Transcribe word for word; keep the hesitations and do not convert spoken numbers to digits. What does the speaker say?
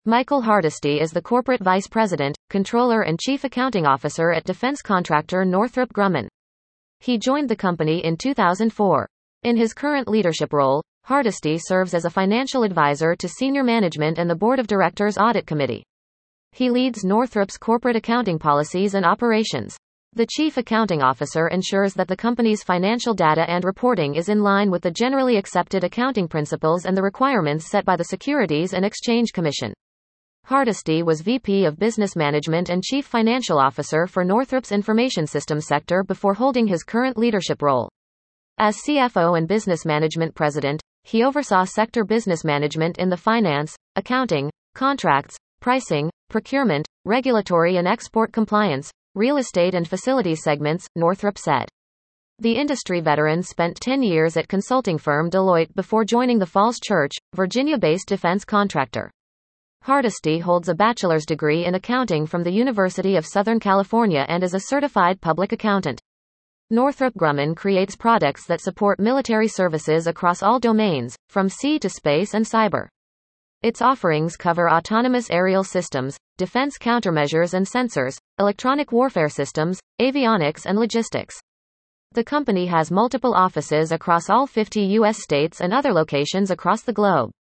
Michael Hardesty is the Corporate Vice President, Controller and Chief Accounting Officer at defense contractor Northrop Grumman. He joined the company in two thousand four. In his current leadership role, Hardesty serves as a financial advisor to senior management and the Board of Directors Audit Committee. He leads Northrop's corporate accounting policies and operations. The Chief Accounting Officer ensures that the company's financial data and reporting is in line with the generally accepted accounting principles and the requirements set by the Securities and Exchange Commission. Hardesty was V P of Business Management and Chief Financial Officer for Northrop's Information Systems sector before holding his current leadership role. As C F O and Business Management President, he oversaw sector business management in the finance, accounting, contracts, pricing, procurement, regulatory and export compliance, real estate and facilities segments, Northrop said. The industry veteran spent ten years at consulting firm Deloitte before joining the Falls Church, Virginia-based defense contractor. Hardesty holds a bachelor's degree in accounting from the University of Southern California and is a certified public accountant. Northrop Grumman creates products that support military services across all domains, from sea to space and cyber. Its offerings cover autonomous aerial systems, defense countermeasures and sensors, electronic warfare systems, avionics and logistics. The company has multiple offices across all fifty U S states and other locations across the globe.